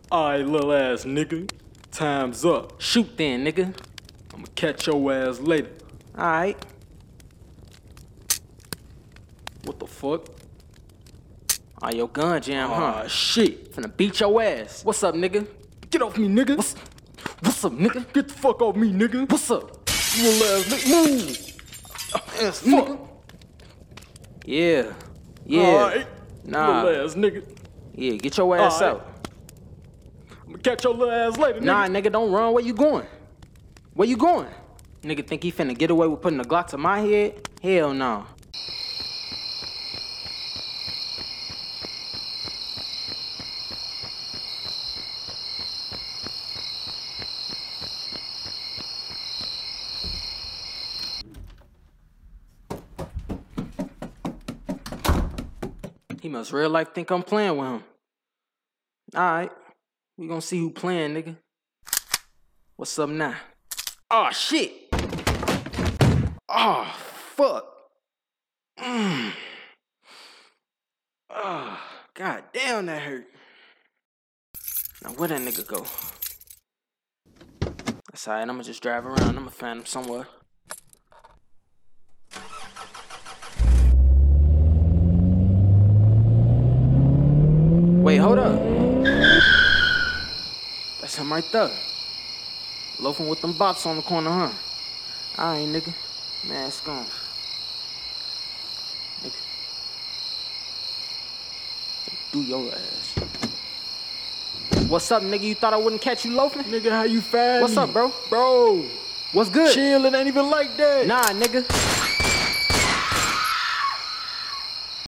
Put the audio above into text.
Alright, little ass nigga. Time's up. Shoot then, nigga. I'ma catch your ass later. Alright. What the fuck? Oh, your gun jam, huh? Shit. Finna beat your ass. What's up, nigga? Get off me, nigga. What's up, nigga? Get the fuck off me, nigga. What's up? Little ass nigga. Move. Ass Fuck. Yeah. Yeah. Alright. Nah. Little ass nigga. Yeah, get your ass Alright. out. I'ma catch your little ass later, nigga. Nah, nigga, don't run. Where you going? Where you going? Nigga think he finna get away with putting a Glock to my head? Hell no. He must real life think I'm playing with him. Alright. We gonna see who playing, nigga. What's up now? Oh shit! Oh fuck! Oh, god damn, that hurt. Now where that nigga go? That's alright, I'ma just drive around. I'ma find him somewhere. Wait, hold up. That's him right there. Loafing with them bops on the corner, huh? Alright, nigga. Mask on. Nigga. Do your ass. What's up, nigga? You thought I wouldn't catch you loafing? Nigga, how you find What's me? up, bro? Bro. What's good? Chill, it ain't even like that. Nah, nigga.